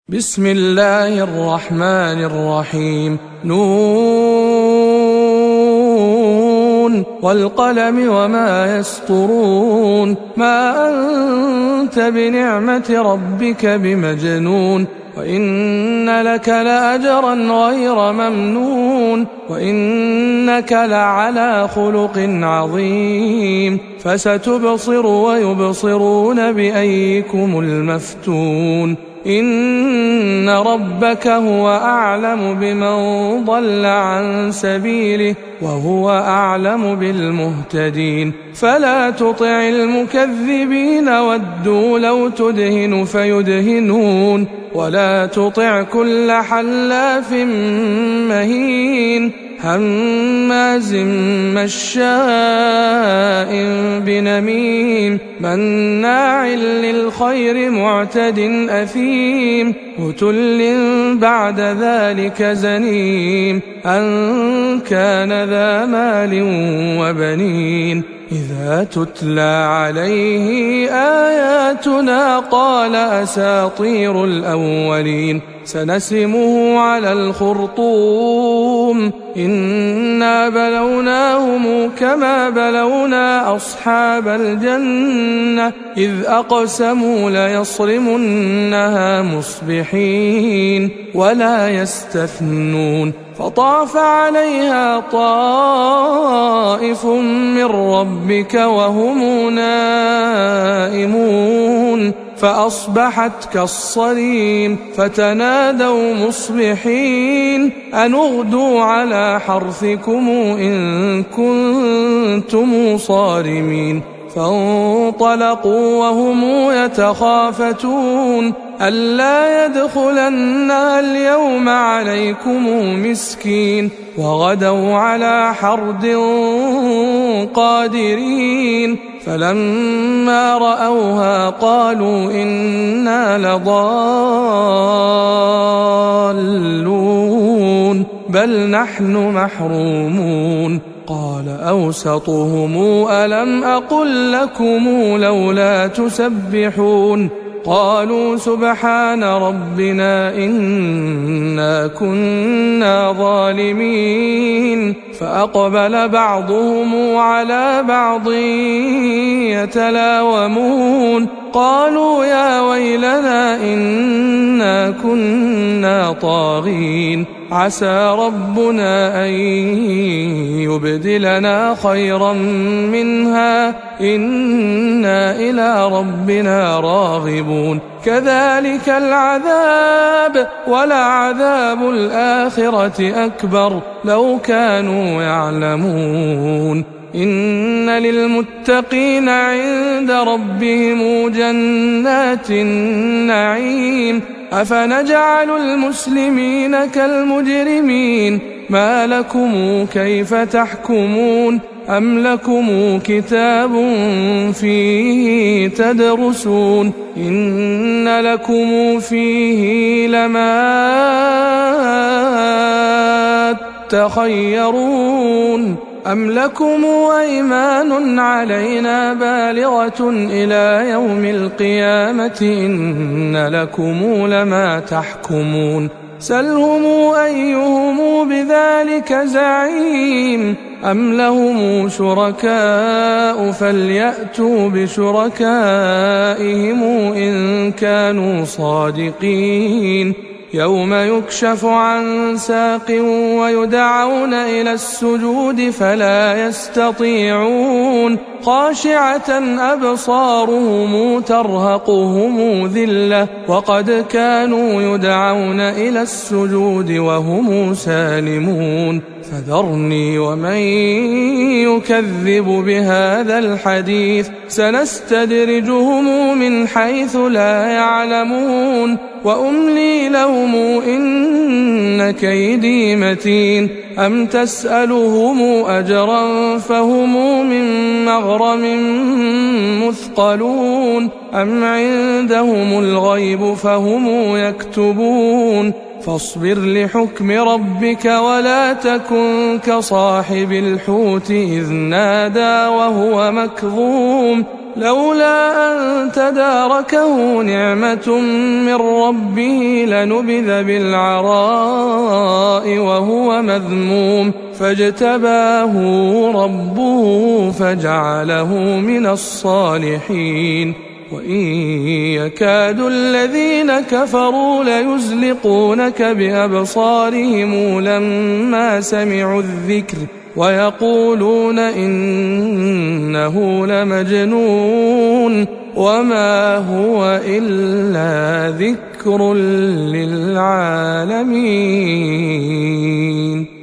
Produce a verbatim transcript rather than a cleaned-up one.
بسم الله الرحمن الرحيم. نون والقلم وما يسطرون. ما أنت بنعمة ربك بمجنون. وإن لك لأجرا غير ممنون. وإنك لعلى خلق عظيم. فستبصر ويبصرون بأيكم المفتون. إن ربك هو أعلم بمن ضل عن سبيله وهو أعلم بالمهتدين. فلا تطع المكذبين ودوا لو تدهن فيدهنون. ولا تطع كل حلاف مهين هماز مشاء بنميم مناع للخير معتد أثيم عتل بعد ذلك زنيم أن كان ذا مال وبنين. إذا تتلى عليه آياتنا قال أساطير الأولين. سنسمه على الخرطوم. إنا بلوناهم كما بلونا أصحاب الجنة إذ أقسموا ليصرمنها مصبحين ولا يستثنون. فطاف عليها طائف من ربك وهم نائمون فأصبحت كالصريم. فتنادوا مصبحين أن اغدوا على حرثكم إن كنتم صارمين. فانطلقوا وهم يتخافتون ألا يدخلنها اليوم عليكم مسكين. وغدوا على حرد قادرين. فلما رأوها قالوا إنا لضالون بل نحن محرومون. قال أوسطهم ألم أقل لكم لولا تسبحون. قالوا سبحان ربنا إنا كنا ظالمين. فأقبل بعضهم على بعض يتلاومون قالوا يا ويلنا إنا كنا طاغين. عسى ربنا أن يبدلنا خيرا منها إنا إلى ربنا راغبون. كذلك العذاب ولعذاب الآخرة أكبر لو كانوا يعلمون. إن للمتقين عند ربهم جنات النعيم. أفنجعل المسلمين كالمجرمين ما لكم كيف تحكمون. أم لكم كتاب فيه تدرسون إن لكم فيه لما تخيرون. أم لكم أيمان علينا بالغة إلى يوم القيامة إن لكم لما تحكمون. سلهم أيهم بذلك زعيم. أم لهم شركاء فليأتوا بشركائهم إن كانوا صادقين. يوم يكشف عن ساق ويدعون إلى السجود فلا يستطيعون. خاشعة أبصارهم ترهقهم ذلة وقد كانوا يدعون إلى السجود وهم سالمون. فذرني ومن يكذب بهذا الحديث سنستدرجهم من حيث لا يعلمون وأملي لهم إن كيدي متين. أم تسألهم أجرا فهم من مغرم مثقلون. أم عندهم الغيب فهم يكتبون. فاصبر لحكم ربك ولا تكن كصاحب الحوت إذ نادى وهو مكظوم لولا أن تداركه نعمة من ربه لنبذ بالعراء وهو مذموم فاجتباه ربه فجعله من الصالحين وإن يكاد الذين كفروا ليزلقونك بأبصارهم لما سمعوا الذكر ويقولون إنه لمجنون وما هو إلا ذكر للعالمين.